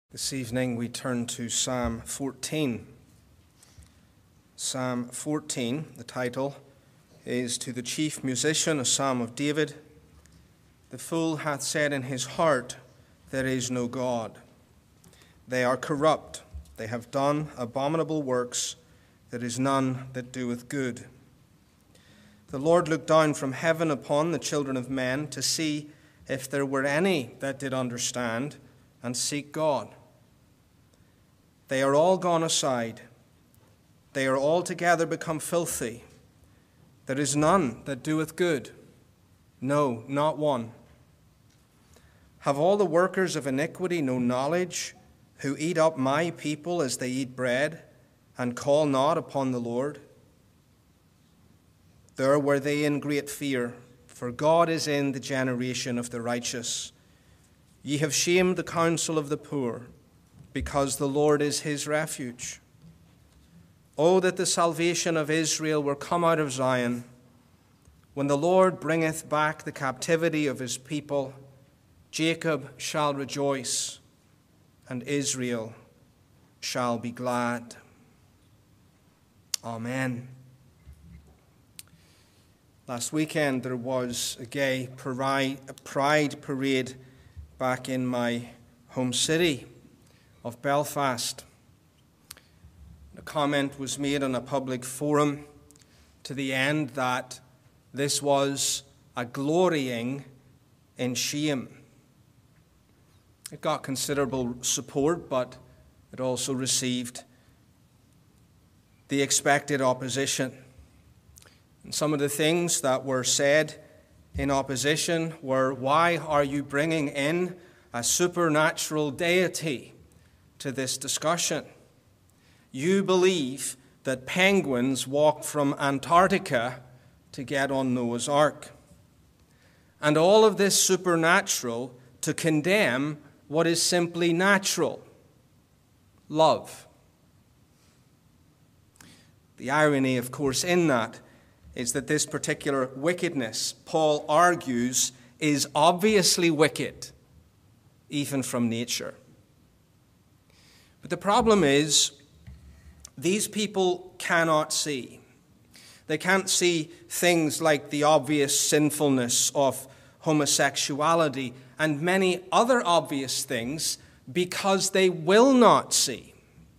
This evening we turn to Psalm 14. Psalm 14, the title is "To the Chief Musician, a Psalm of David. The fool hath said in his heart, There is no God. They are corrupt, they have done abominable works, there is none that doeth good. The Lord looked down from heaven upon the children of men to see if there were any that did understand and seek God. They are all gone aside. They are altogether become filthy. There is none that doeth good. No, not one. Have all the workers of iniquity no knowledge, who eat up my people as they eat bread, and call not upon the Lord? There were they in great fear, for God is in the generation of the righteous. Ye have shamed the counsel of the poor, because the Lord is his refuge. Oh, that the salvation of Israel were come out of Zion. When the Lord bringeth back the captivity of his people, Jacob shall rejoice, and Israel shall be glad. Amen. Last weekend there was a gay pride parade back in my home city of Belfast. A comment was made on a public forum to the end that this was a glorying in shame. It got considerable support, but it also received the expected opposition. And some of the things that were said in opposition were, why are you bringing in a supernatural deity to this discussion? You believe that penguins walked from Antarctica to get on Noah's Ark. And all of this supernatural to condemn what is simply natural: love. The irony, of course, in that is that this particular wickedness, Paul argues, is obviously wicked, even from nature. But the problem is, these people cannot see. They can't see things like the obvious sinfulness of homosexuality and many other obvious things because they will not see.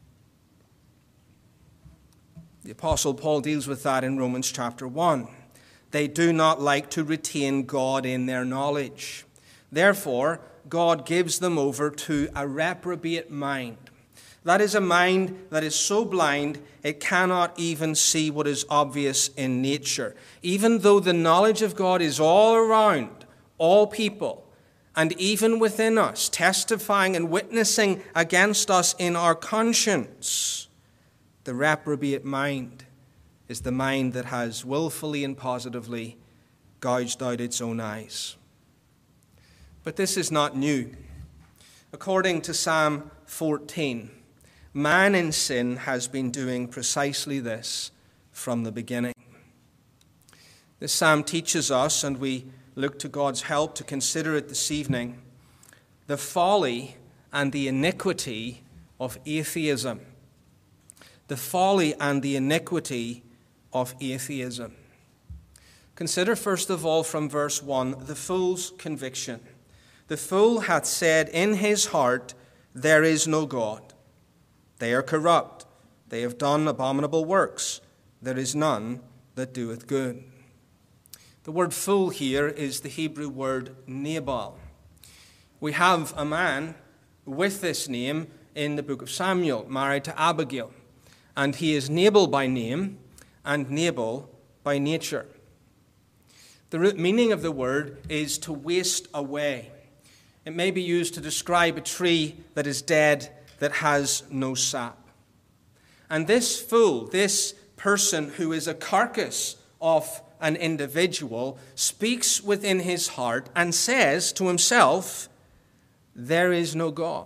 The Apostle Paul deals with that in Romans chapter 1. They do not like to retain God in their knowledge. Therefore, God gives them over to a reprobate mind. That is a mind that is so blind it cannot even see what is obvious in nature. Even though the knowledge of God is all around all people, and even within us, testifying and witnessing against us in our conscience, the reprobate mind is the mind that has willfully and positively gouged out its own eyes. But this is not new. According to Psalm 14, man in sin has been doing precisely this from the beginning. This psalm teaches us, and we look to God's help to consider it this evening, the folly and the iniquity of atheism. The folly and the iniquity of atheism. Consider first of all from verse 1 the fool's conviction. The fool hath said in his heart, There is no God. They are corrupt. They have done abominable works. There is none that doeth good. The word fool here is the Hebrew word Nabal. We have a man with this name in the book of Samuel, married to Abigail. And he is Nabal by name and Nabal by nature. The root meaning of the word is to waste away. It may be used to describe a tree that is dead, that has no sap. And this fool, this person who is a carcass of an individual, speaks within his heart and says to himself, There is no God.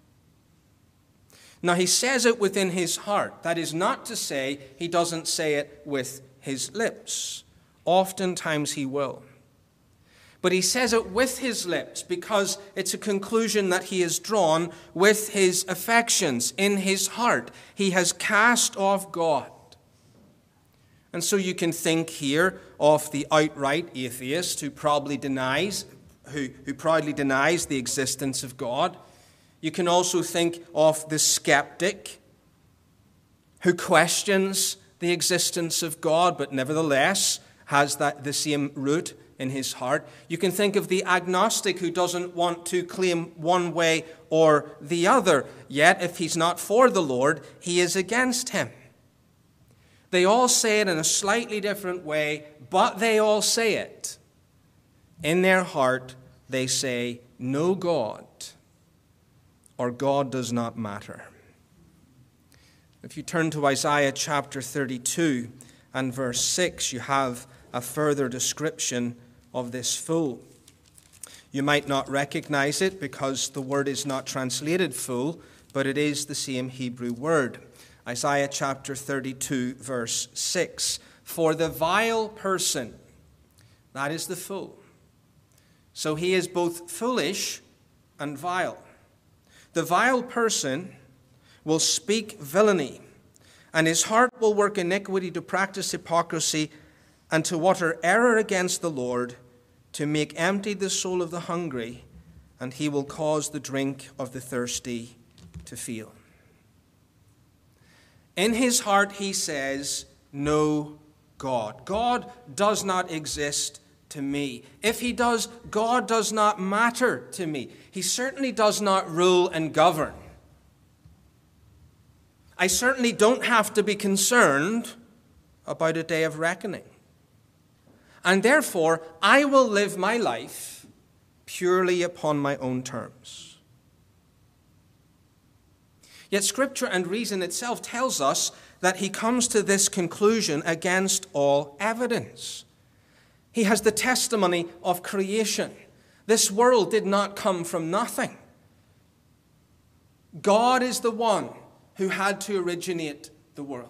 Now, he says it within his heart. That is not to say he doesn't say it with his lips. Oftentimes he will. But he says it with his lips because it's a conclusion that he has drawn with his affections in his heart. He has cast off God. And so you can think here of the outright atheist who proudly denies the existence of God. You can also think of the skeptic who questions the existence of God, but nevertheless has the same root in his heart. You can think of the agnostic who doesn't want to claim one way or the other, yet if he's not for the Lord, he is against him. They all say it in a slightly different way, but they all say it. In their heart, they say, no God, or God does not matter. If you turn to Isaiah chapter 32 and verse 6, you have a further description of this fool. You might not recognize it because the word is not translated fool, but it is the same Hebrew word. Isaiah chapter 32, verse 6. For the vile person, that is the fool. So he is both foolish and vile. The vile person will speak villainy, and his heart will work iniquity to practice hypocrisy and to utter error against the Lord, to make empty the soul of the hungry, and he will cause the drink of the thirsty to fail. In his heart he says, no God. God does not exist to me. If he does, God does not matter to me. He certainly does not rule and govern. I certainly don't have to be concerned about a day of reckoning. And therefore, I will live my life purely upon my own terms. Yet Scripture and reason itself tells us that he comes to this conclusion against all evidence. He has the testimony of creation. This world did not come from nothing. God is the one who had to originate the world.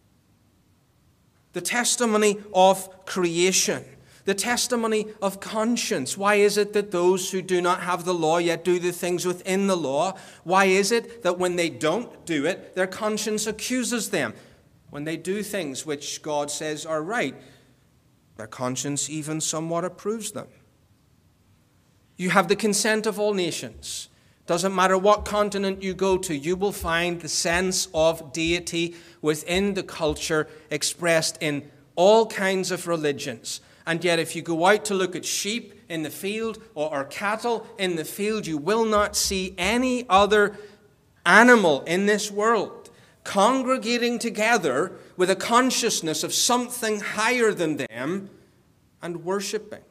The testimony of creation, the testimony of conscience. Why is it that those who do not have the law yet do the things within the law? Why is it that when they don't do it, their conscience accuses them? When they do things which God says are right, their conscience even somewhat approves them. You have the consent of all nations. Doesn't matter what continent you go to, you will find the sense of deity within the culture expressed in all kinds of religions. And yet if you go out to look at sheep in the field or cattle in the field, you will not see any other animal in this world congregating together with a consciousness of something higher than them and worshipping.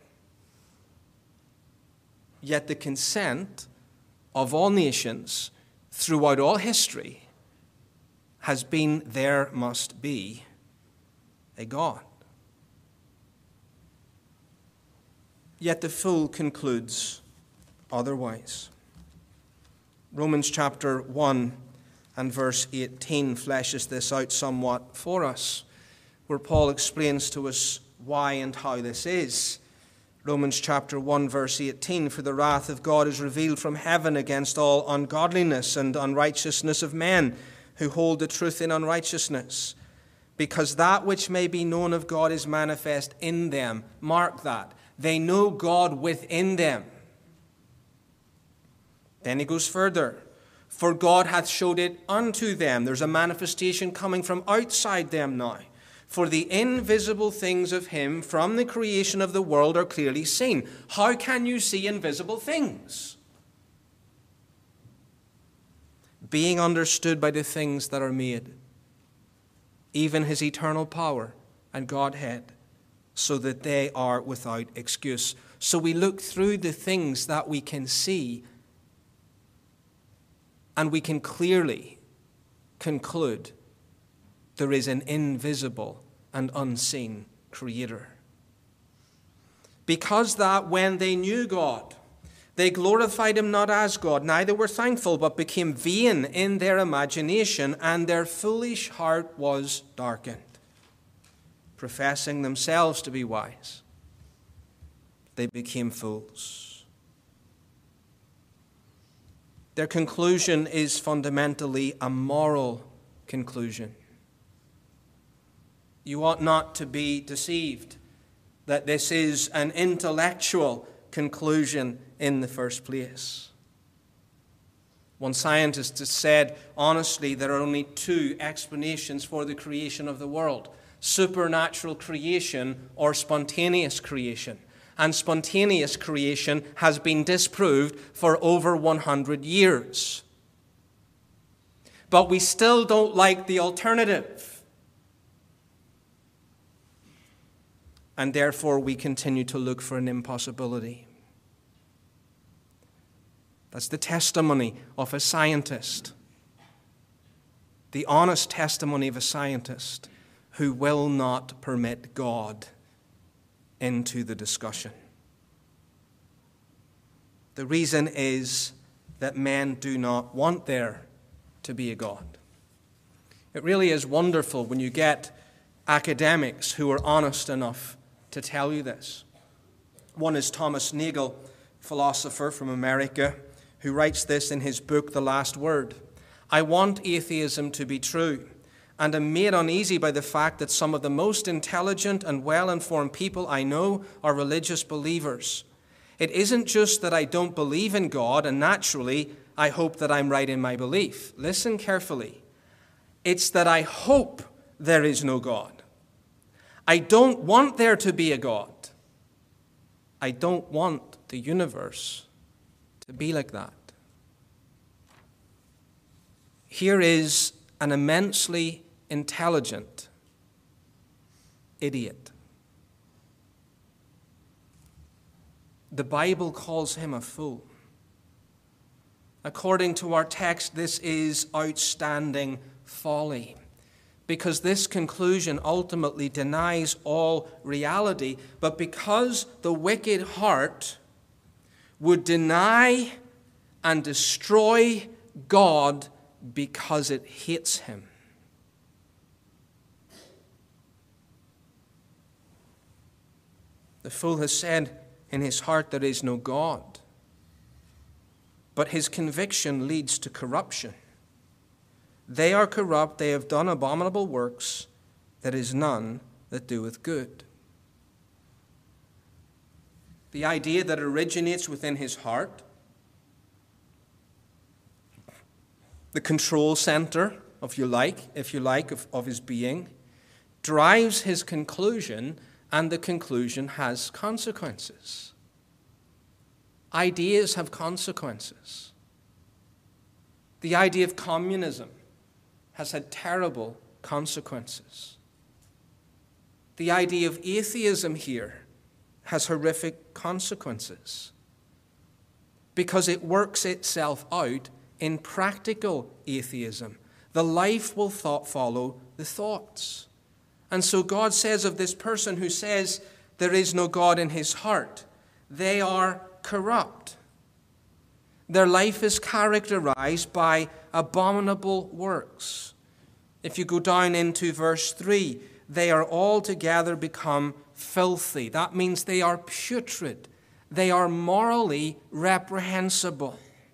Yet the consent of all nations throughout all history has been there must be a God. Yet the fool concludes otherwise. Romans chapter 1 and verse 18 fleshes this out somewhat for us, where Paul explains to us why and how this is. Romans chapter 1 verse 18, for the wrath of God is revealed from heaven against all ungodliness and unrighteousness of men who hold the truth in unrighteousness, because that which may be known of God is manifest in them. Mark that. They know God within them. Then he goes further. For God hath showed it unto them. There's a manifestation coming from outside them now. For the invisible things of him from the creation of the world are clearly seen. How can you see invisible things? Being understood by the things that are made, even his eternal power and Godhead, so that they are without excuse. So we look through the things that we can see, and we can clearly conclude there is an invisible and unseen Creator. Because that when they knew God, they glorified him not as God, neither were thankful, but became vain in their imagination, and their foolish heart was darkened, professing themselves to be wise. they became fools. Their conclusion is fundamentally a moral conclusion. You ought not to be deceived that this is an intellectual conclusion in the first place. One scientist has said, honestly, there are only two explanations for the creation of the world: supernatural creation or spontaneous creation. And spontaneous creation has been disproved for over 100 years. But we still don't like the alternative. And therefore we continue to look for an impossibility. That's the testimony of a scientist. The honest testimony of a scientist who will not permit God into the discussion. The reason is that men do not want there to be a God. It really is wonderful when you get academics who are honest enough to tell you this. One is Thomas Nagel, philosopher from America, who writes this in his book, The Last Word. I want atheism to be true, and am made uneasy by the fact that some of the most intelligent and well-informed people I know are religious believers. It isn't just that I don't believe in God, and naturally, I hope that I'm right in my belief. Listen carefully. It's that I hope there is no God. I don't want there to be a God. I don't want the universe to be like that. Here is an immensely intelligent idiot. The Bible calls him a fool. According to our text, this is outstanding folly, because this conclusion ultimately denies all reality. But because the wicked heart would deny and destroy God because it hates him. The fool has said in his heart there is no God, but his conviction leads to corruption. They are corrupt, they have done abominable works, there is none that doeth good. The idea that originates within his heart, the control center, if you like, of his being, drives his conclusion, and the conclusion has consequences. Ideas have consequences. The idea of communism has had terrible consequences. The idea of atheism here has horrific consequences because it works itself out in practical atheism. The life will follow the thoughts. And so God says of this person who says there is no God in his heart, they are corrupt. Their life is characterized by abominable works. If you go down into verse 3, they are altogether become filthy. That means they are putrid. They are morally reprehensible.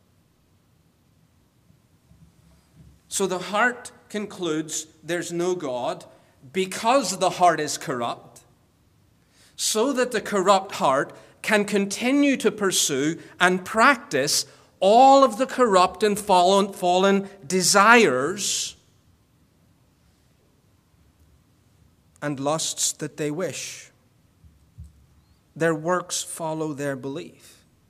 So the heart concludes there's no God because the heart is corrupt, so that the corrupt heart can continue to pursue and practice all of the corrupt and fallen desires and lusts that they wish. Their works follow their belief.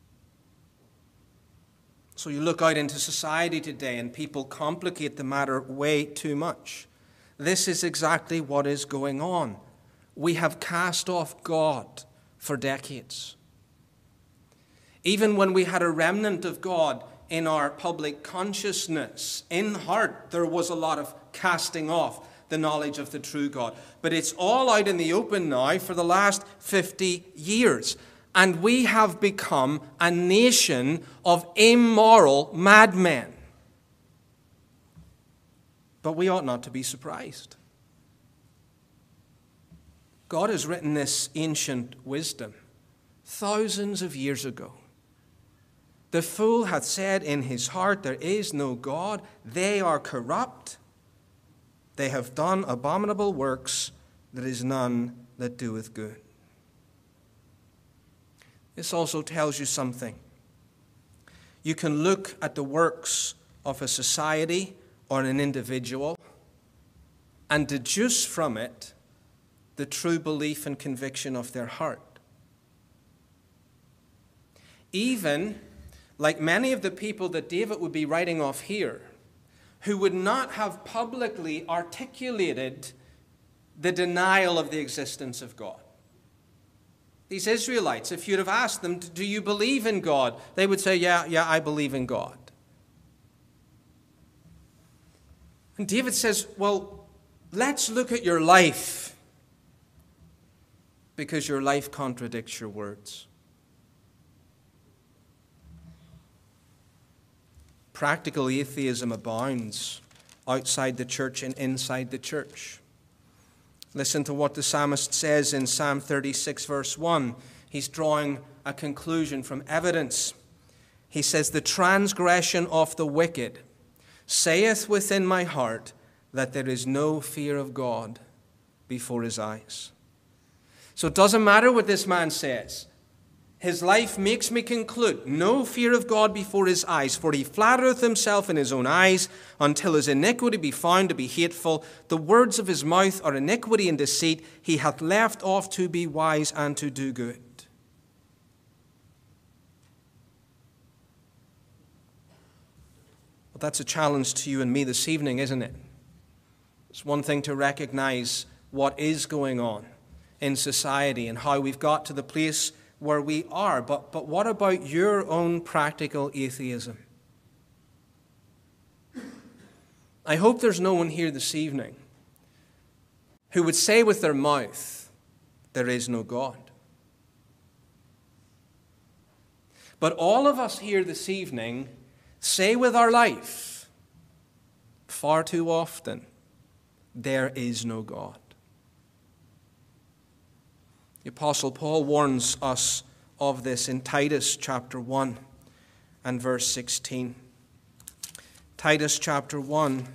So you look out into society today and people complicate the matter way too much. This is exactly what is going on. We have cast off God for decades. Even when we had a remnant of God in our public consciousness, in heart, there was a lot of casting off the knowledge of the true God. But it's all out in the open now for the last 50 years. And we have become a nation of immoral madmen. But we ought not to be surprised. God has written this ancient wisdom thousands of years ago. The fool hath said in his heart, there is no God. They are corrupt. They have done abominable works. There is none that doeth good. This also tells you something. You can look at the works of a society or an individual and deduce from it the true belief and conviction of their heart. Even like many of the people that David would be writing off here, who would not have publicly articulated the denial of the existence of God. These Israelites, if you'd have asked them, do you believe in God? They would say, yeah, I believe in God. And David says, well, let's look at your life, because your life contradicts your words. Practical atheism abounds outside the church and inside the church. Listen to what the psalmist says in Psalm 36, verse 1. He's drawing a conclusion from evidence. He says, the transgression of the wicked saith within my heart that there is no fear of God before his eyes. So it doesn't matter what this man says. His life makes me conclude, no fear of God before his eyes, for he flattereth himself in his own eyes, until his iniquity be found to be hateful. The words of his mouth are iniquity and deceit. He hath left off to be wise and to do good. Well, that's a challenge to you and me this evening, isn't it? It's one thing to recognize what is going on in society and how we've got to the place where we are. But what about your own practical atheism? I hope there's no one here this evening who would say with their mouth, there is no God. But all of us here this evening say with our life, far too often, there is no God. The Apostle Paul warns us of this in Titus chapter 1 and verse 16. Titus chapter 1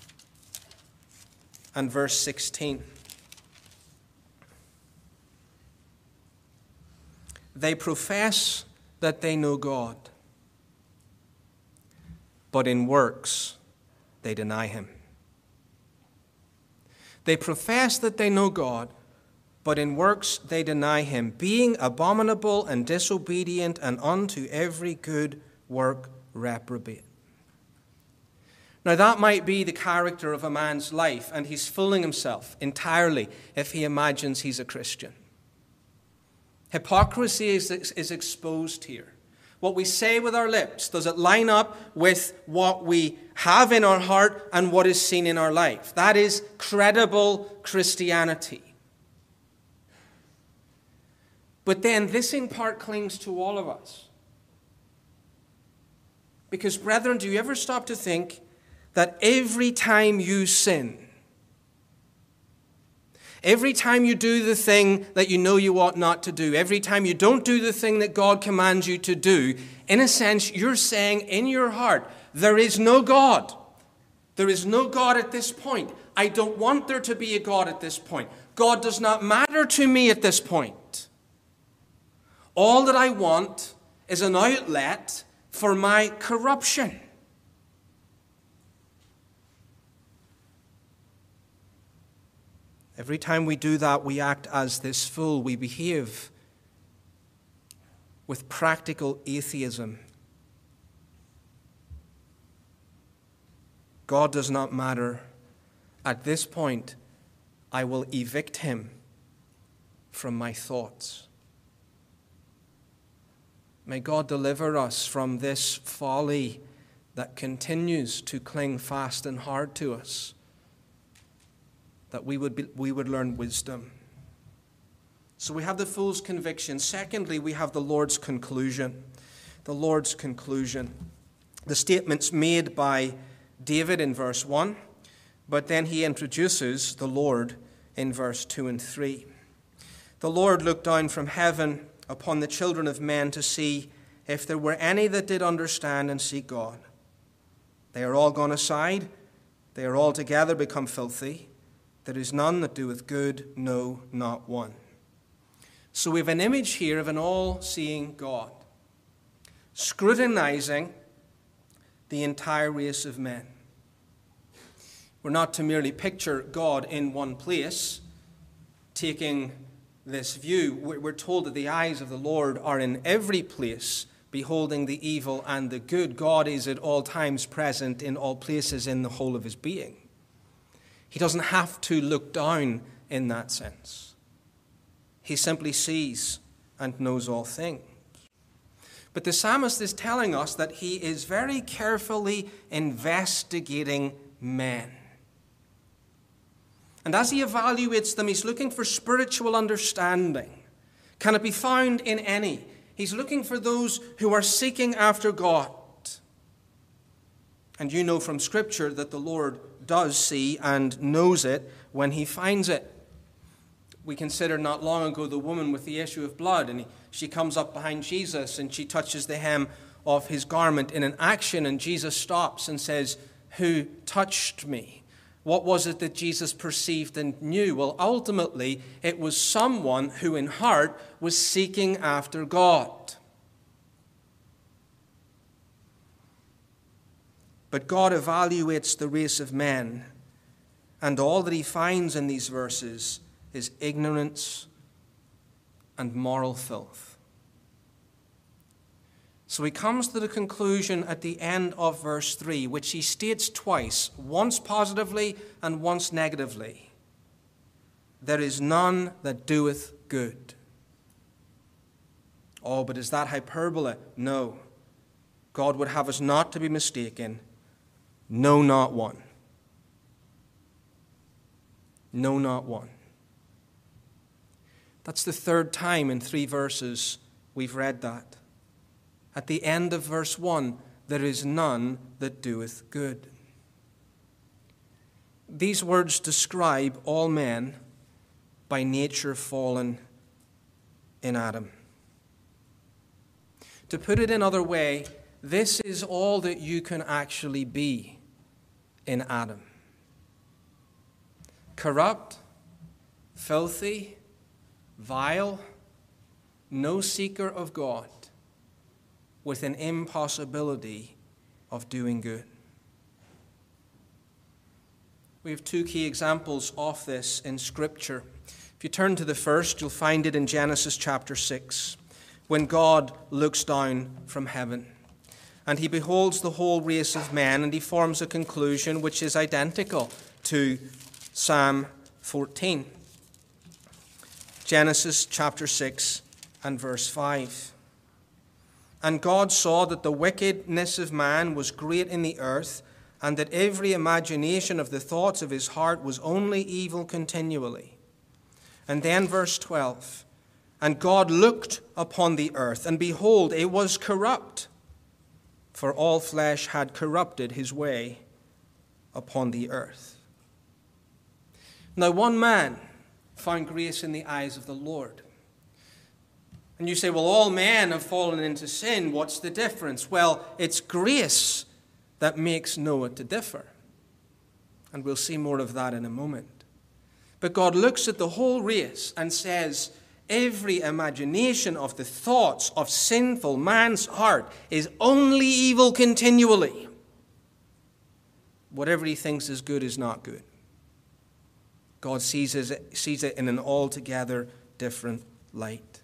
and verse 16. They profess that they know God, but in works they deny him. They profess that they know God, but in works they deny him, being abominable and disobedient, and unto every good work reprobate. Now that might be the character of a man's life, and he's fooling himself entirely if he imagines he's a Christian. Hypocrisy is exposed here. What we say with our lips, does it line up with what we have in our heart and what is seen in our life? That is credible Christianity. But then this in part clings to all of us. Because, brethren, do you ever stop to think that every time you sin, every time you do the thing that you know you ought not to do, every time you don't do the thing that God commands you to do, in a sense, you're saying in your heart, there is no God. There is no God at this point. I don't want there to be a God at this point. God does not matter to me at this point. All that I want is an outlet for my corruption. Every time we do that, we act as this fool. We behave with practical atheism. God does not matter. At this point, I will evict him from my thoughts. May God deliver us from this folly that continues to cling fast and hard to us, that we would learn wisdom. So we have the fool's conviction. Secondly, we have the Lord's conclusion. The Lord's conclusion. The statement's made by David in verse 1, but then he introduces the Lord in verse 2 and 3. The Lord looked down from heaven upon the children of men to see if there were any that did understand and seek God. They are all gone aside. They are altogether become filthy. There is none that doeth good, no, not one. So we have an image here of an all-seeing God, scrutinizing the entire race of men. We're not to merely picture God in one place, taking this view. We're told that the eyes of the Lord are in every place, beholding the evil and the good. God is at all times present in all places in the whole of his being. He doesn't have to look down in that sense. He simply sees and knows all things. But the psalmist is telling us that he is very carefully investigating men. And as he evaluates them, he's looking for spiritual understanding. Can it be found in any? He's looking for those who are seeking after God. And you know from Scripture that the Lord does see and knows it when he finds it. We considered not long ago the woman with the issue of blood, and she comes up behind Jesus and she touches the hem of his garment in an action, and Jesus stops and says, "Who touched me?" What was it that Jesus perceived and knew? Well, ultimately, it was someone who in heart was seeking after God. But God evaluates the race of men, and all that he finds in these verses is ignorance and moral filth. So he comes to the conclusion at the end of verse 3, which he states twice, once positively and once negatively. There is none that doeth good. Oh, but is that hyperbole? No. God would have us not to be mistaken. No, not one. No, not one. That's the third time in 3 verses we've read that. At the end of verse 1, there is none that doeth good. These words describe all men by nature fallen in Adam. To put it another way, this is all that you can actually be in Adam. Corrupt, filthy, vile, no seeker of God, with an impossibility of doing good. We have 2 key examples of this in Scripture. If you turn to the first, you'll find it in Genesis chapter 6, when God looks down from heaven. And he beholds the whole race of men, and he forms a conclusion which is identical to Psalm 14. Genesis chapter 6 and verse 5. And God saw that the wickedness of man was great in the earth, and that every imagination of the thoughts of his heart was only evil continually. And then verse 12. And God looked upon the earth, and behold, it was corrupt, for all flesh had corrupted his way upon the earth. Now one man found grace in the eyes of the Lord. And you say, well, all men have fallen into sin. What's the difference? Well, it's grace that makes Noah to differ. And we'll see more of that in a moment. But God looks at the whole race and says, every imagination of the thoughts of sinful man's heart is only evil continually. Whatever he thinks is good is not good. God sees it in an altogether different light.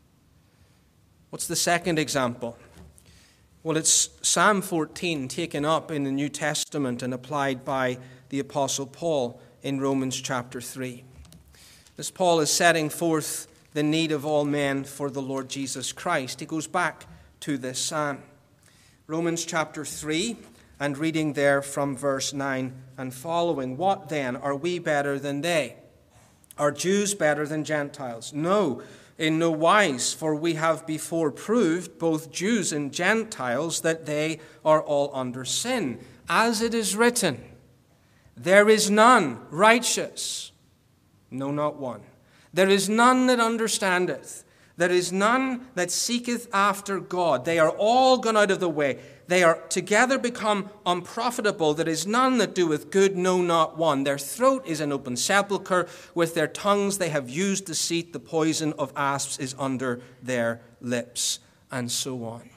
What's the second example? Well, it's Psalm 14 taken up in the New Testament and applied by the Apostle Paul in Romans chapter 3. As Paul is setting forth the need of all men for the Lord Jesus Christ, he goes back to this psalm. Romans chapter 3, and reading there from verse 9 and following. What then? Are we better than they? Are Jews better than Gentiles? No, in no wise, for we have before proved, both Jews and Gentiles, that they are all under sin. As it is written, there is none righteous, no, not one. There is none that understandeth. There is none that seeketh after God. They are all gone out of the way. They are together become unprofitable. There is none that doeth good, no, not one. Their throat is an open sepulchre. With their tongues they have used deceit. The poison of asps is under their lips. And so on.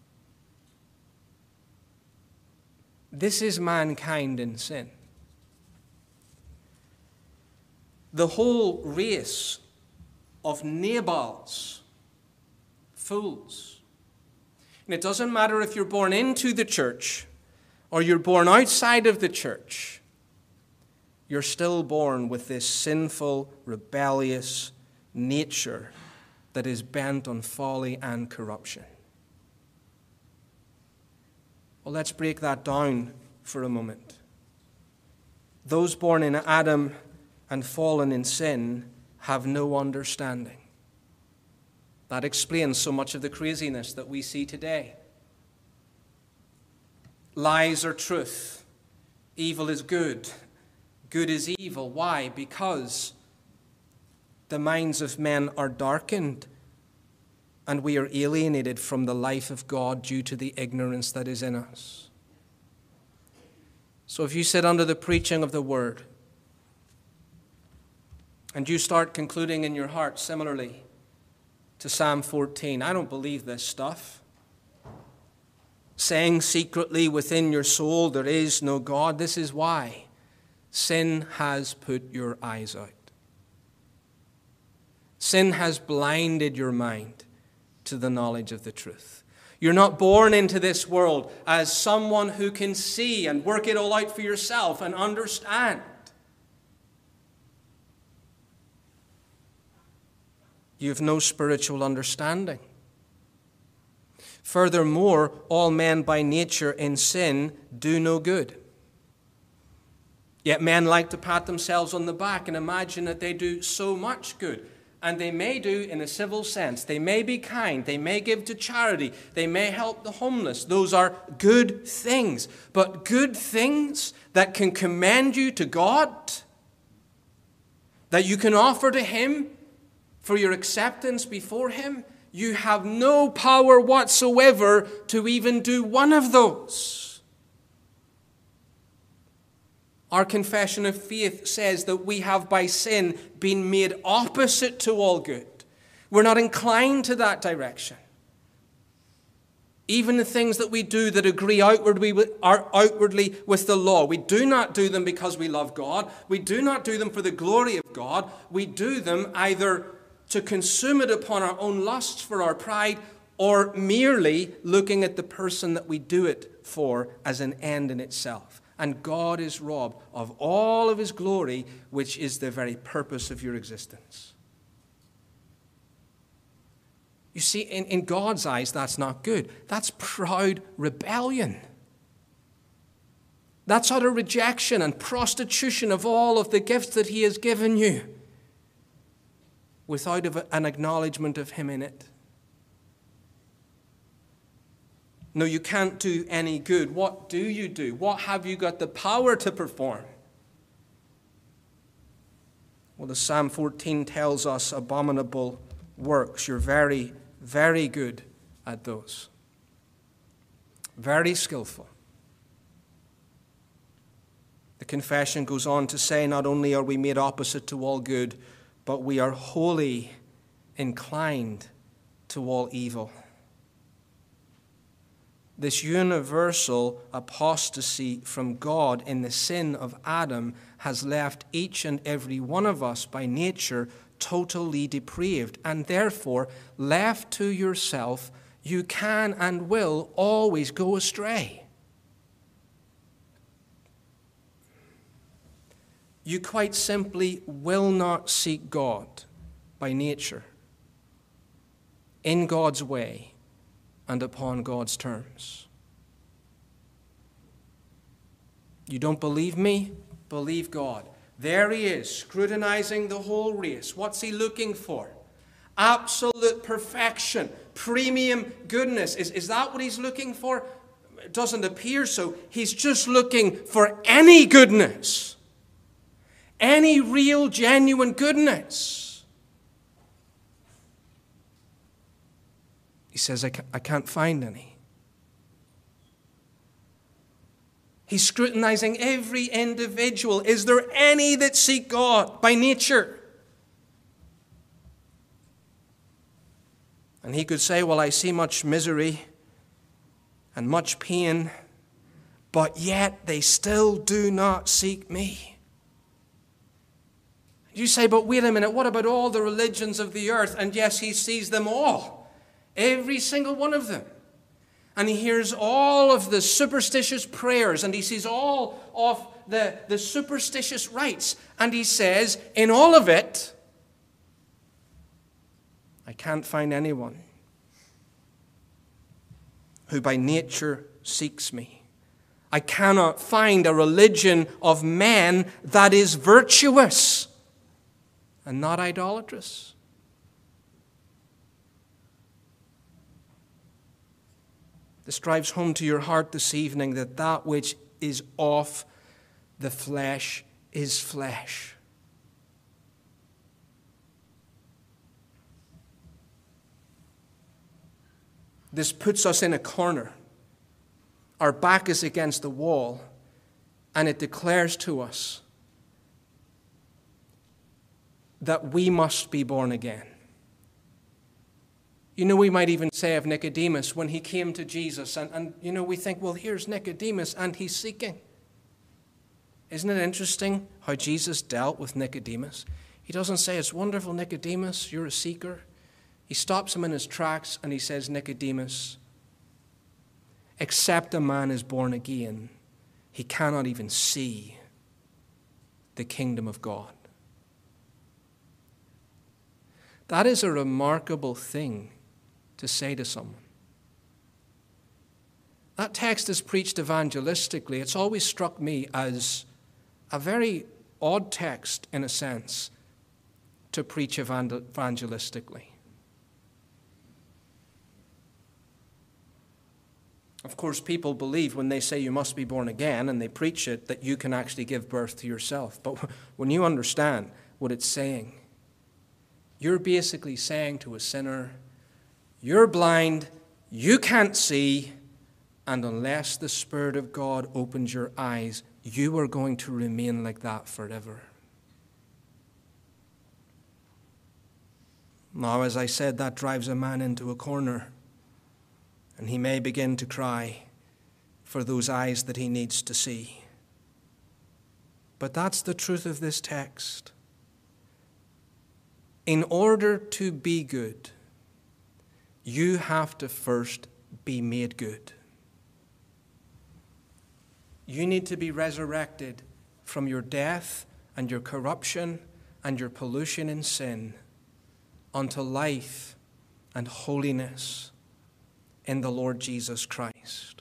This is mankind in sin. The whole race of Nabals, fools. And it doesn't matter if you're born into the church or you're born outside of the church. You're still born with this sinful, rebellious nature that is bent on folly and corruption. Well, let's break that down for a moment. Those born in Adam and fallen in sin have no understanding. That explains so much of the craziness that we see today. Lies are truth. Evil is good. Good is evil. Why? Because the minds of men are darkened and we are alienated from the life of God due to the ignorance that is in us. So if you sit under the preaching of the Word and you start concluding in your heart similarly to Psalm 14, I don't believe this stuff. Saying secretly within your soul there is no God. This is why sin has put your eyes out. Sin has blinded your mind to the knowledge of the truth. You're not born into this world as someone who can see and work it all out for yourself and understand. You have no spiritual understanding. Furthermore, all men by nature in sin do no good. Yet men like to pat themselves on the back and imagine that they do so much good. And they may do in a civil sense. They may be kind. They may give to charity. They may help the homeless. Those are good things. But good things that can commend you to God, that you can offer to Him for your acceptance before Him, you have no power whatsoever to even do one of those. Our confession of faith says that we have by sin been made opposite to all good. We're not inclined to that direction. Even the things that we do that agree outwardly with the law, we do not do them because we love God. We do not do them for the glory of God. We do them either to consume it upon our own lusts for our pride, or merely looking at the person that we do it for as an end in itself. And God is robbed of all of His glory, which is the very purpose of your existence. You see, in God's eyes, that's not good. That's proud rebellion. That's utter rejection and prostitution of all of the gifts that He has given you, without an acknowledgement of Him in it. No, you can't do any good. What do you do? What have you got the power to perform? Well, the Psalm 14 tells us abominable works. You're very, very good at those. Very skillful. The confession goes on to say, not only are we made opposite to all good, but we are wholly inclined to all evil. This universal apostasy from God in the sin of Adam has left each and every one of us by nature totally depraved, and therefore, left to yourself, you can and will always go astray. You quite simply will not seek God by nature, in God's way, and upon God's terms. You don't believe me? Believe God. There He is, scrutinizing the whole race. What's He looking for? Absolute perfection, premium goodness. Is that what He's looking for? It doesn't appear so. He's just looking for any goodness. Any real, genuine goodness. He says, I can't find any. He's scrutinizing every individual. Is there any that seek God by nature? And he could say, well, I see much misery and much pain, but yet they still do not seek me. You say, but wait a minute, what about all the religions of the earth? And yes, he sees them all, every single one of them. And he hears all of the superstitious prayers, and he sees all of the superstitious rites. And he says, in all of it, I can't find anyone who by nature seeks me. I cannot find a religion of men that is virtuous and not idolatrous. This drives home to your heart this evening that that which is of the flesh is flesh. This puts us in a corner. Our back is against the wall, and it declares to us that we must be born again. You know, we might even say of Nicodemus when he came to Jesus, and you know, we think, well, here's Nicodemus, and he's seeking. Isn't it interesting how Jesus dealt with Nicodemus? He doesn't say, it's wonderful, Nicodemus, you're a seeker. He stops him in his tracks and he says, Nicodemus, except a man is born again, he cannot even see the kingdom of God. That is a remarkable thing to say to someone. That text is preached evangelistically. It's always struck me as a very odd text, in a sense, to preach evangelistically. Of course, people believe when they say you must be born again and they preach it that you can actually give birth to yourself. But when you understand what it's saying, you're basically saying to a sinner, you're blind, you can't see, and unless the Spirit of God opens your eyes, you are going to remain like that forever. Now, as I said, that drives a man into a corner. And he may begin to cry for those eyes that he needs to see. But that's the truth of this text. In order to be good, you have to first be made good. You need to be resurrected from your death and your corruption and your pollution in sin unto life and holiness in the Lord Jesus Christ.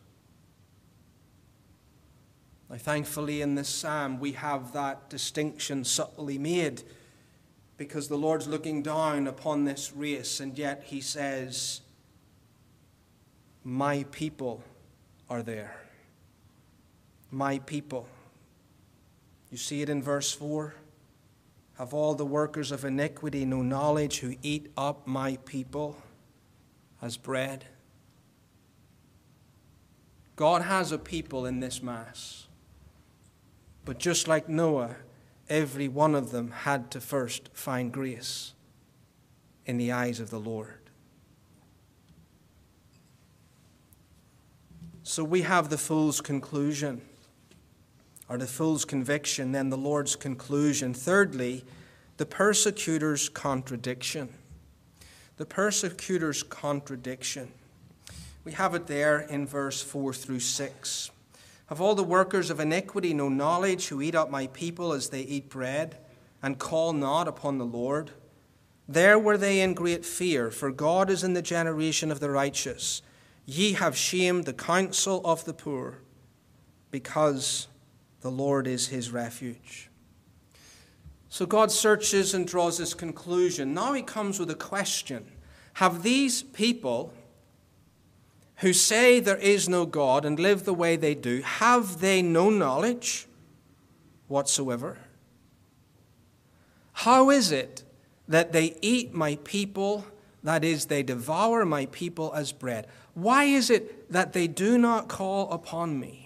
Now, thankfully, in this psalm, we have that distinction subtly made because the Lord's looking down upon this race, and yet he says, my people are there. My people. You see it in verse 4. Have all the workers of iniquity no knowledge who eat up my people as bread? God has a people in this Mass. But just like Noah, every one of them had to first find grace in the eyes of the Lord. So we have the fool's conclusion, or the fool's conviction, then the Lord's conclusion. Thirdly, the persecutor's contradiction. The persecutor's contradiction. We have it there in verse 4 through 6. Have all the workers of iniquity no knowledge who eat up my people as they eat bread and call not upon the Lord? There were they in great fear, for God is in the generation of the righteous. Ye have shamed the counsel of the poor, because the Lord is his refuge. So God searches and draws his conclusion. Now he comes with a question. Have these people who say there is no God and live the way they do, have they no knowledge whatsoever? How is it that they eat my people That is, they devour my people as bread. Why is it that they do not call upon me?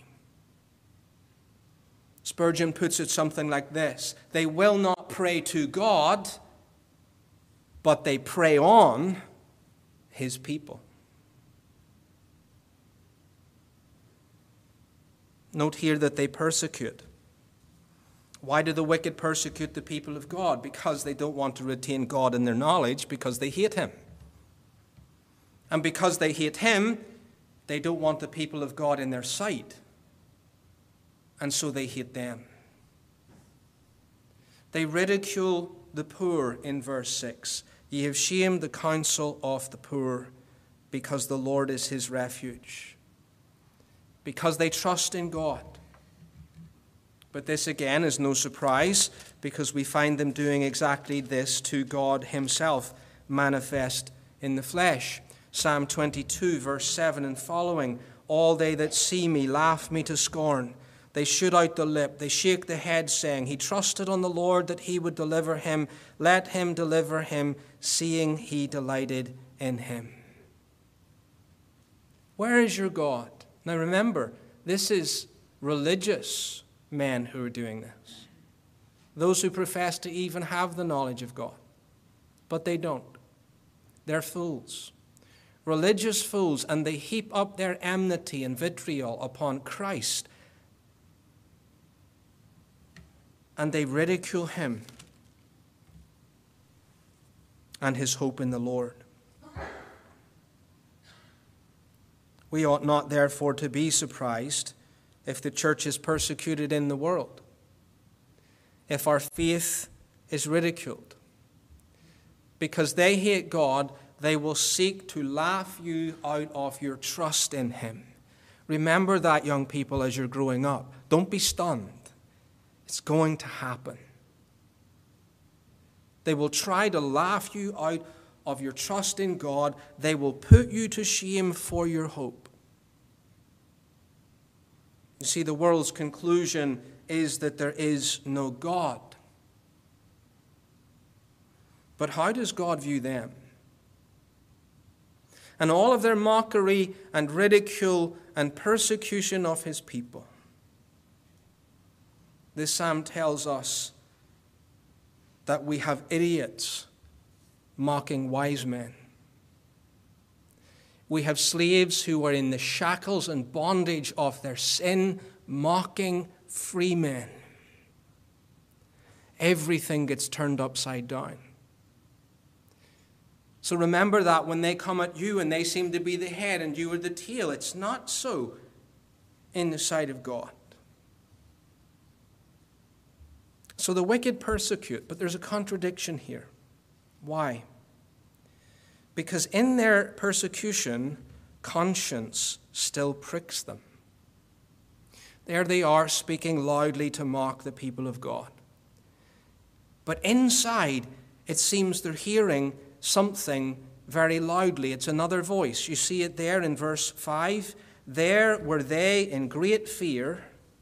Spurgeon puts it something like this: they will not pray to God, but they prey on his people. Note here that they persecute. Why do the wicked persecute the people of God? Because they don't want to retain God in their knowledge, because they hate him. And because they hate him, they don't want the people of God in their sight. And so they hate them. They ridicule the poor in verse 6. Ye have shamed the counsel of the poor, because the Lord is his refuge. Because they trust in God. But this again is no surprise, because we find them doing exactly this to God himself, manifest in the flesh. Psalm 22, verse 7 and following: all they that see me laugh me to scorn. They shoot out the lip, they shake the head, saying, he trusted on the Lord that he would deliver him. Let him deliver him, seeing he delighted in him. Where is your God? Now remember, this is religious men who are doing this. Those who profess to even have the knowledge of God. But they don't. They're fools. Religious fools, and they heap up their enmity and vitriol upon Christ. And they ridicule him and his hope in the Lord. We ought not, therefore, to be surprised if the church is persecuted in the world, if our faith is ridiculed. Because they hate God, they will seek to laugh you out of your trust in him. Remember that, young people, as you're growing up. Don't be stunned. It's going to happen. They will try to laugh you out of your trust in God. They will put you to shame for your hope. You see, the world's conclusion is that there is no God. But how does God view them? And all of their mockery and ridicule and persecution of his people. This psalm tells us that we have idiots mocking wise men. We have slaves who are in the shackles and bondage of their sin, mocking free men. Everything gets turned upside down. So remember that when they come at you and they seem to be the head and you are the tail, it's not so in the sight of God. So the wicked persecute, but there's a contradiction here. Why? Because in their persecution, conscience still pricks them. There they are, speaking loudly to mock the people of God. But inside, it seems they're hearing something very loudly. It's another voice. You see it there in verse 5. There were they in great fear.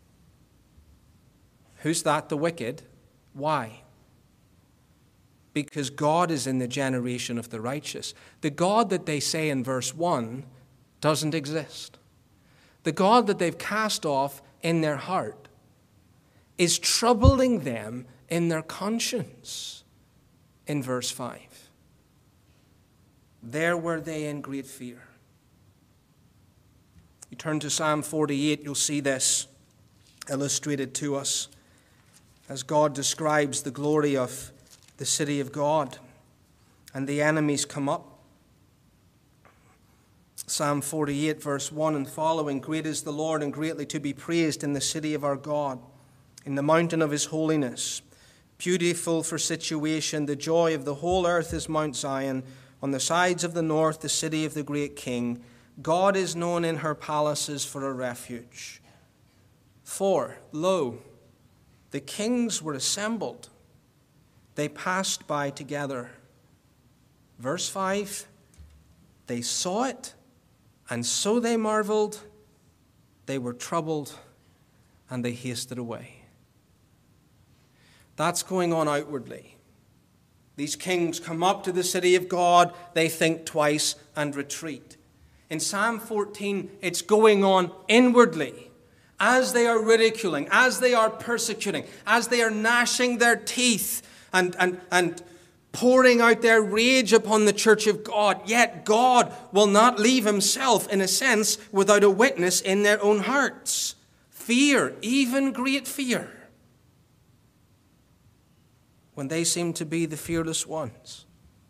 Who's that? The wicked. Why? Because God is in the generation of the righteous. The God that they say in verse 1 doesn't exist. The God that they've cast off in their heart is troubling them in their conscience in verse 5. There were they in great fear. You turn to Psalm 48, you'll see this illustrated to us as God describes the glory of the city of God, and the enemies come up. Psalm 48, verse 1 and following: great is the Lord, and greatly to be praised in the city of our God, in the mountain of his holiness. Beautiful for situation, the joy of the whole earth is Mount Zion. On the sides of the north, the city of the great King. God is known in her palaces for a refuge. For, lo, the kings were assembled. They passed by together. Verse 5, they saw it, and so they marveled. They were troubled, and they hasted away. That's going on outwardly. These kings come up to the city of God, they think twice and retreat. In Psalm 14, it's going on inwardly. As they are ridiculing, as they are persecuting, as they are gnashing their teeth and pouring out their rage upon the church of God, yet God will not leave himself, in a sense, without a witness in their own hearts. Fear, even great fear, when they seem to be the fearless ones.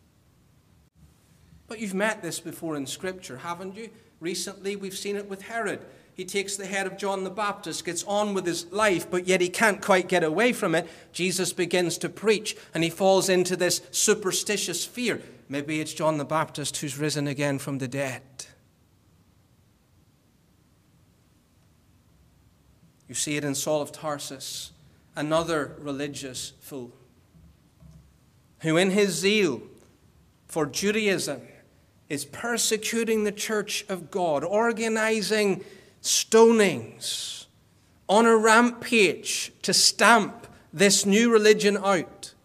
But you've met this before in Scripture, haven't you? Recently, we've seen it with Herod. He takes the head of John the Baptist, gets on with his life, but yet he can't quite get away from it. Jesus begins to preach, and he falls into this superstitious fear. Maybe it's John the Baptist who's risen again from the dead. You see it in Saul of Tarsus, another religious fool, who in his zeal for Judaism is persecuting the church of God, organizing stonings on a rampage to stamp this new religion out.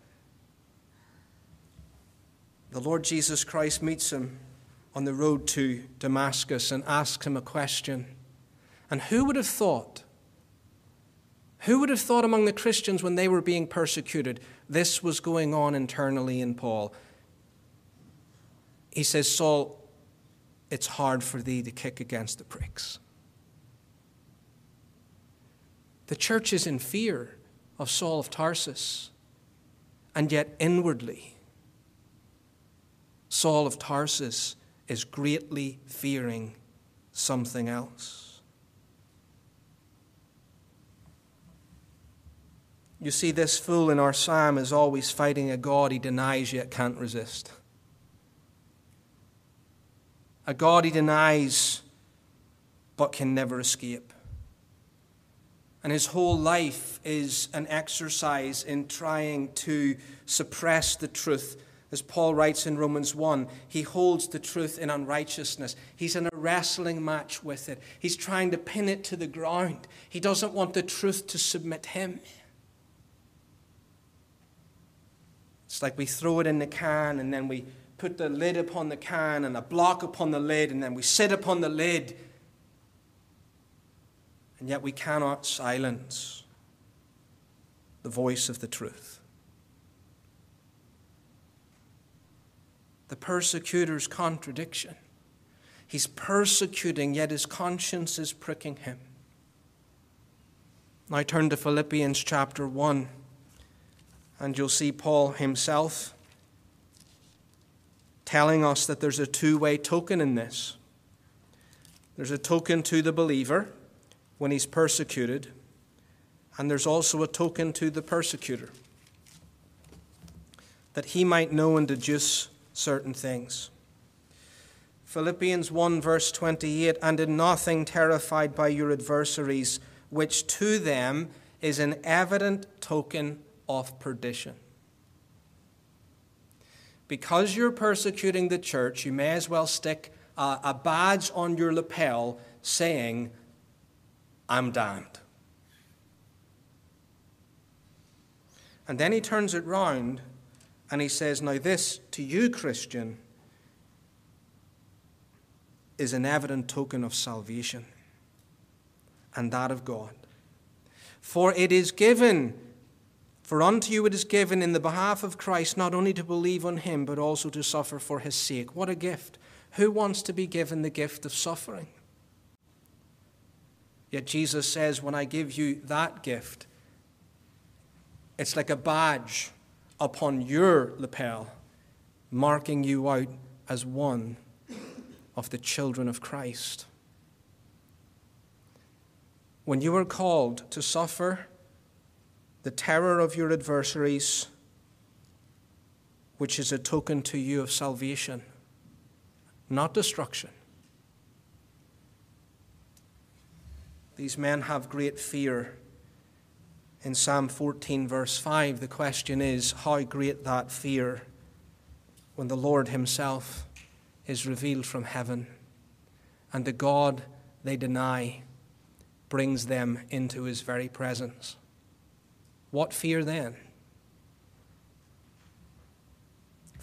The Lord Jesus Christ meets him on the road to Damascus and asks him a question. And who would have thought among the Christians when they were being persecuted, this was going on internally in Paul? He says, Saul, it's hard for thee to kick against the pricks. The church is in fear of Saul of Tarsus, and yet inwardly, Saul of Tarsus is greatly fearing something else. You see, this fool in our psalm is always fighting a God he denies yet can't resist. A God he denies but can never escape. And his whole life is an exercise in trying to suppress the truth. As Paul writes in Romans 1, he holds the truth in unrighteousness. He's in a wrestling match with it. He's trying to pin it to the ground. He doesn't want the truth to submit him. It's like we throw it in the can and then we put the lid upon the can and a block upon the lid, and then we sit upon the lid. And yet we cannot silence the voice of the truth. The persecutor's contradiction. He's persecuting, yet his conscience is pricking him. Now turn to Philippians chapter 1, and you'll see Paul himself telling us that there's a two-way token in this. There's a token to the believer when he's persecuted, and there's also a token to the persecutor, that he might know and deduce certain things. Philippians 1 verse 28, and in nothing terrified by your adversaries, which to them is an evident token of perdition. Because you're persecuting the church, you may as well stick a badge on your lapel saying, I'm damned. And then he turns it round and he says, now this, to you, Christian, is an evident token of salvation, and that of God. For unto you it is given in the behalf of Christ not only to believe on him, but also to suffer for his sake. What a gift. Who wants to be given the gift of suffering? Yet Jesus says, when I give you that gift, it's like a badge upon your lapel, marking you out as one of the children of Christ. When you are called to suffer the terror of your adversaries, which is a token to you of salvation, not destruction. These men have great fear. In Psalm 14, verse 5, the question is, how great that fear when the Lord himself is revealed from heaven, and the God they deny brings them into his very presence. What fear then?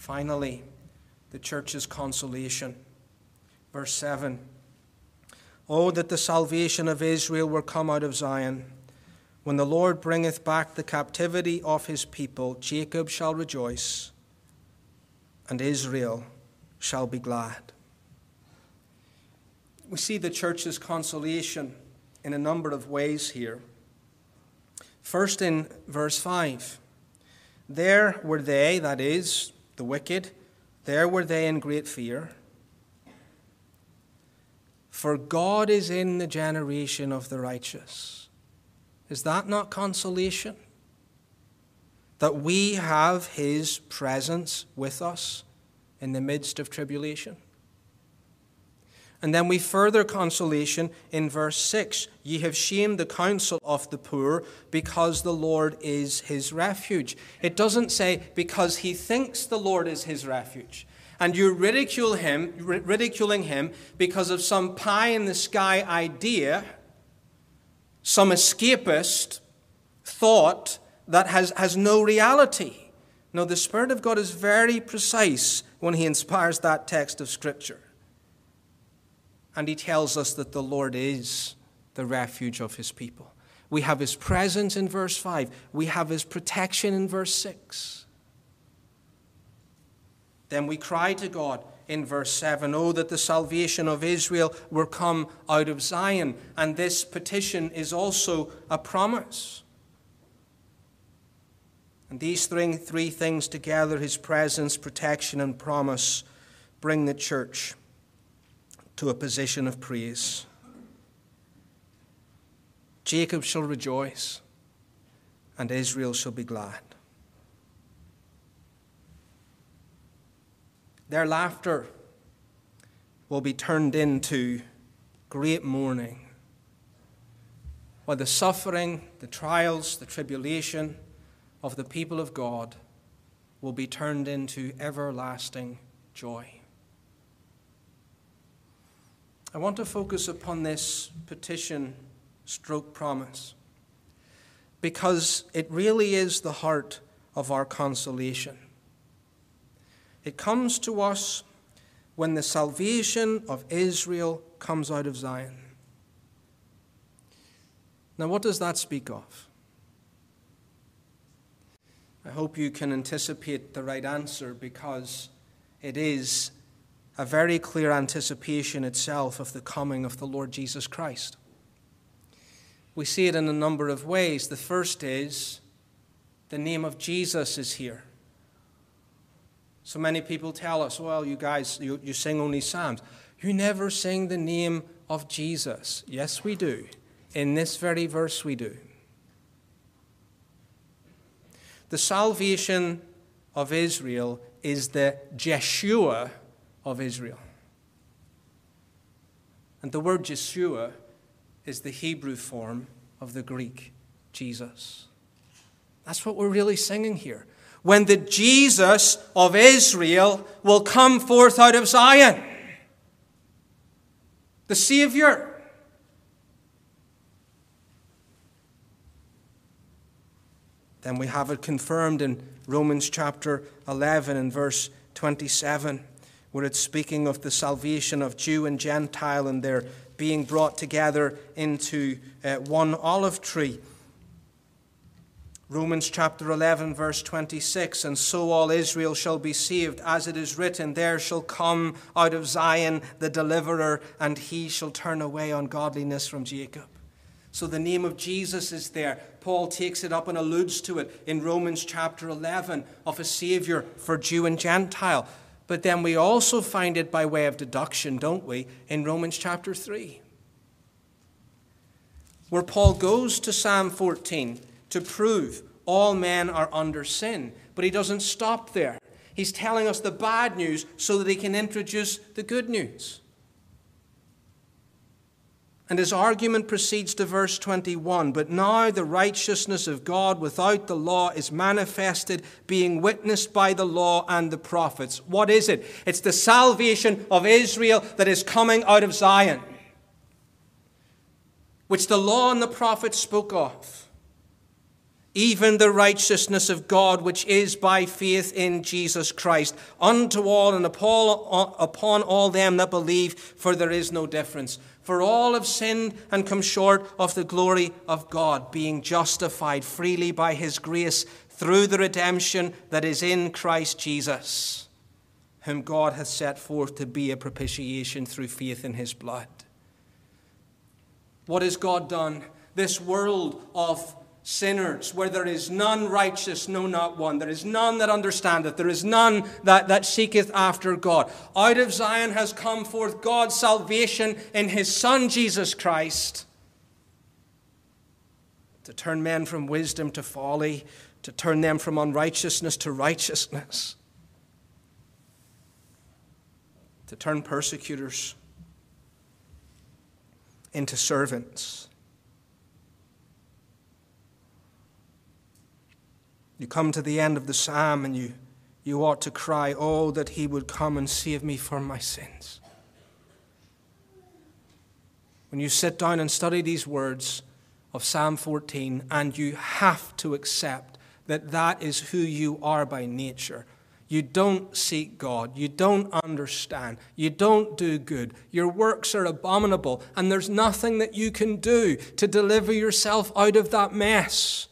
Finally, the church's consolation. Verse 7. Oh, that the salvation of Israel were come out of Zion. When the Lord bringeth back the captivity of his people, Jacob shall rejoice, and Israel shall be glad. We see the church's consolation in a number of ways here. First, in verse 5. There were they, that is, the wicked, there were they in great fear. For God is in the generation of the righteous. Is that not consolation? That we have his presence with us in the midst of tribulation. And then we further consolation in verse 6. Ye have shamed the counsel of the poor, because the Lord is his refuge. It doesn't say because he thinks the Lord is his refuge. And you're ridiculing him because of some pie-in-the-sky idea, some escapist thought that has no reality. No, the Spirit of God is very precise when he inspires that text of Scripture. And he tells us that the Lord is the refuge of his people. We have his presence in verse 5. We have his protection in verse 6. Then we cry to God in verse 7, oh, that the salvation of Israel were come out of Zion. And this petition is also a promise. And these three things together, his presence, protection, and promise, bring the church to a position of praise. Jacob shall rejoice, and Israel shall be glad. Their laughter will be turned into great mourning, while the suffering, the trials, the tribulation of the people of God will be turned into everlasting joy. I want to focus upon this petition / promise, because it really is the heart of our consolation. It comes to us when the salvation of Israel comes out of Zion. Now, what does that speak of? I hope you can anticipate the right answer, because it is a very clear anticipation itself of the coming of the Lord Jesus Christ. We see it in a number of ways. The first is the name of Jesus is here. So many people tell us, well, you guys, you sing only psalms. You never sing the name of Jesus. Yes, we do. In this very verse, we do. The salvation of Israel is the Jeshua of Israel. And the word Jeshua is the Hebrew form of the Greek Jesus. That's what we're really singing here. When the Jesus of Israel will come forth out of Zion. The Savior. Then we have it confirmed in Romans chapter 11 and verse 27, where it's speaking of the salvation of Jew and Gentile and their being brought together into one olive tree. Romans chapter 11, verse 26, and so all Israel shall be saved, as it is written, there shall come out of Zion the deliverer, and he shall turn away ungodliness from Jacob. So the name of Jesus is there. Paul takes it up and alludes to it in Romans chapter 11 of a Savior for Jew and Gentile. But then we also find it by way of deduction, don't we, in Romans chapter 3, where Paul goes to Psalm 14 to prove all men are under sin. But he doesn't stop there. He's telling us the bad news so that he can introduce the good news. And his argument proceeds to verse 21. But now the righteousness of God without the law is manifested, being witnessed by the law and the prophets. What is it? It's the salvation of Israel that is coming out of Zion, which the law and the prophets spoke of. even the righteousness of God, which is by faith in Jesus Christ, unto all and upon all them that believe, for there is no difference. For all have sinned and come short of the glory of God, being justified freely by his grace through the redemption that is in Christ Jesus, whom God hath set forth to be a propitiation through faith in his blood. What has God done? This world of sinners, where there is none righteous, no, not one. There is none that understandeth. There is none that seeketh after God. Out of Zion has come forth God's salvation in his Son, Jesus Christ, to turn men from wisdom to folly, to turn them from unrighteousness to righteousness, to turn persecutors into servants. You come to the end of the psalm and you ought to cry, oh, that he would come and save me from my sins. When you sit down and study these words of Psalm 14, and you have to accept that that is who you are by nature. You don't seek God. You don't understand. You don't do good. Your works are abominable, and there's nothing that you can do to deliver yourself out of that mess.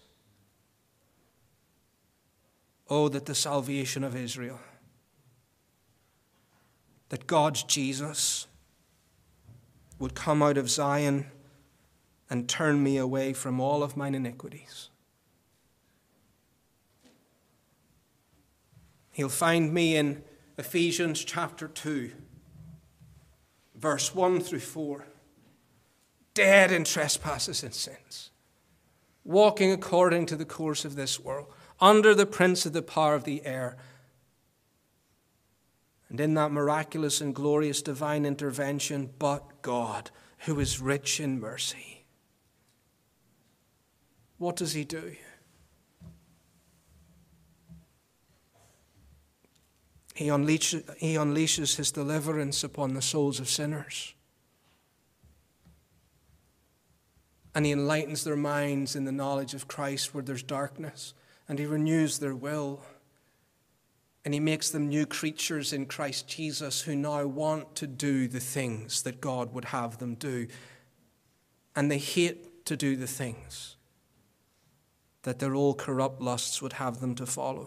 Oh, that the salvation of Israel, that God's Jesus would come out of Zion and turn me away from all of mine iniquities. He'll find me in Ephesians chapter 2, verse 1 through 4, dead in trespasses and sins, walking according to the course of this world, under the prince of the power of the air. And in that miraculous and glorious divine intervention, but God, who is rich in mercy. What does he do? He unleashes his deliverance upon the souls of sinners. And he enlightens their minds in the knowledge of Christ where there's darkness. And he renews their will. And he makes them new creatures in Christ Jesus who now want to do the things that God would have them do. And they hate to do the things that their old corrupt lusts would have them to follow.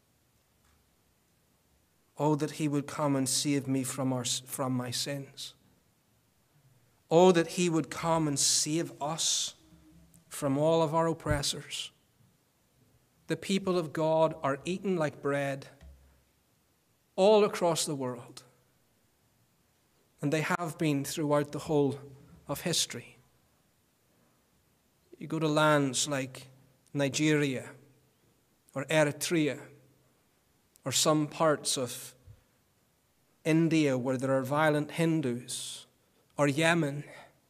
Oh, that he would come and save me from my sins. Oh, that he would come and save us from all of our oppressors. The people of God are eaten like bread all across the world. And they have been throughout the whole of history. You go to lands like Nigeria or Eritrea, or some parts of India where there are violent Hindus, or Yemen.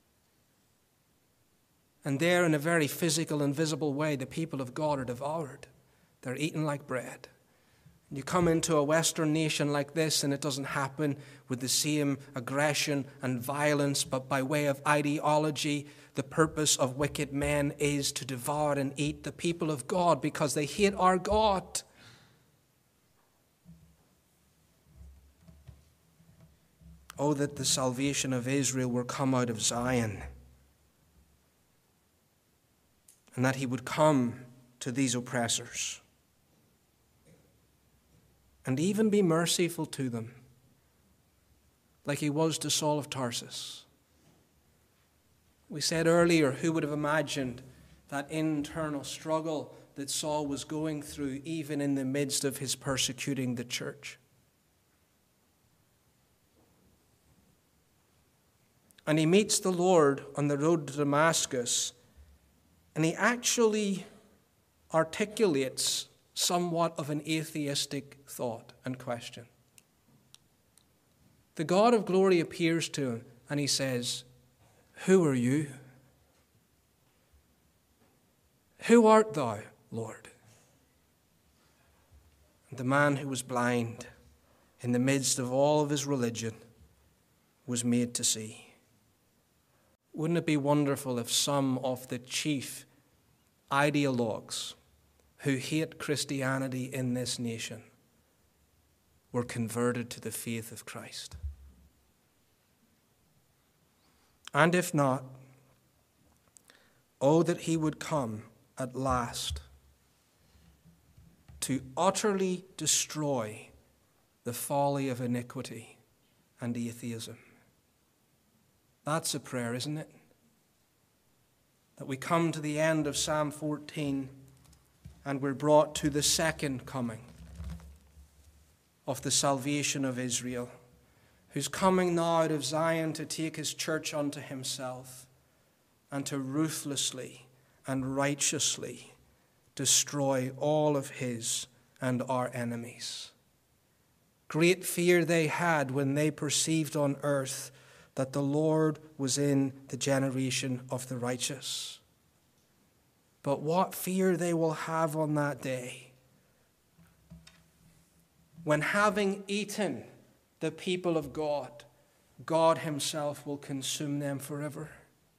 And there, in a very physical and visible way, the people of God are devoured. They're eaten like bread. And you come into a Western nation like this, and it doesn't happen with the same aggression and violence, but by way of ideology. The purpose of wicked men is to devour and eat the people of God because they hate our God. Oh, that the salvation of Israel were come out of Zion, and that he would come to these oppressors and even be merciful to them, like he was to Saul of Tarsus. We said earlier, who would have imagined that internal struggle that Saul was going through, even in the midst of his persecuting the church? And he meets the Lord on the road to Damascus, and he actually articulates somewhat of an atheistic thought and question. The God of glory appears to him, and he says, "Who are you? Who art thou, Lord?" And the man who was blind, in the midst of all of his religion, was made to see. Wouldn't it be wonderful if some of the chief ideologues who hate Christianity in this nation were converted to the faith of Christ. And if not, oh, that he would come at last to utterly destroy the folly of iniquity and atheism. That's a prayer, isn't it? That we come to the end of Psalm 14 and we're brought to the second coming of the salvation of Israel, who's coming now out of Zion to take his church unto himself and to ruthlessly and righteously destroy all of his and our enemies. Great fear they had when they perceived on earth that the Lord was in the generation of the righteous. But what fear they will have on that day, when having eaten the people of God, God himself will consume them forever.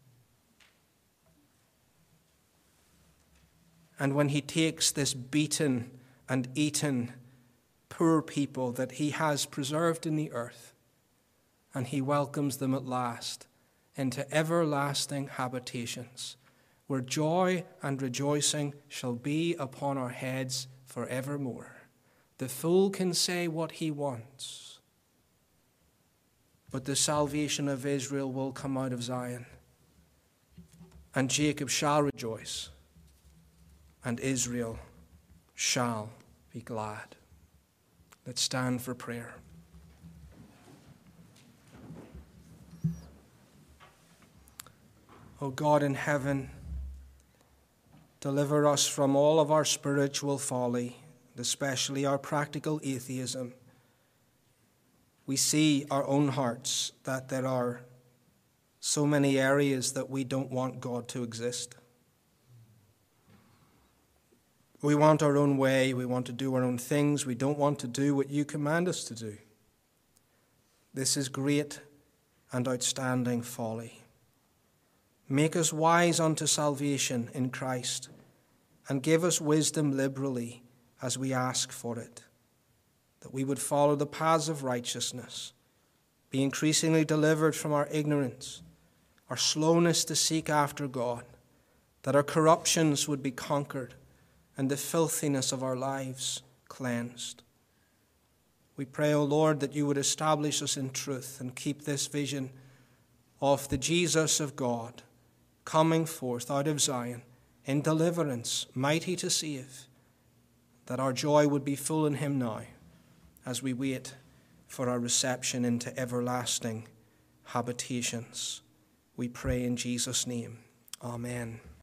And when he takes this beaten and eaten poor people that he has preserved in the earth, and he welcomes them at last into everlasting habitations, where joy and rejoicing shall be upon our heads forevermore. The fool can say what he wants, but the salvation of Israel will come out of Zion, and Jacob shall rejoice, and Israel shall be glad. Let's stand for prayer. O God in heaven, deliver us from all of our spiritual folly, especially our practical atheism. We see our own hearts that there are so many areas that we don't want God to exist. We want our own way. We want to do our own things. We don't want to do what you command us to do. This is great and outstanding folly. Make us wise unto salvation in Christ, and give us wisdom liberally as we ask for it, that we would follow the paths of righteousness, be increasingly delivered from our ignorance, our slowness to seek after God, that our corruptions would be conquered, and the filthiness of our lives cleansed. We pray, O Lord, that you would establish us in truth and keep this vision of the Jesus of God coming forth out of Zion in deliverance, mighty to save, that our joy would be full in him now as we wait for our reception into everlasting habitations. We pray in Jesus' name. Amen.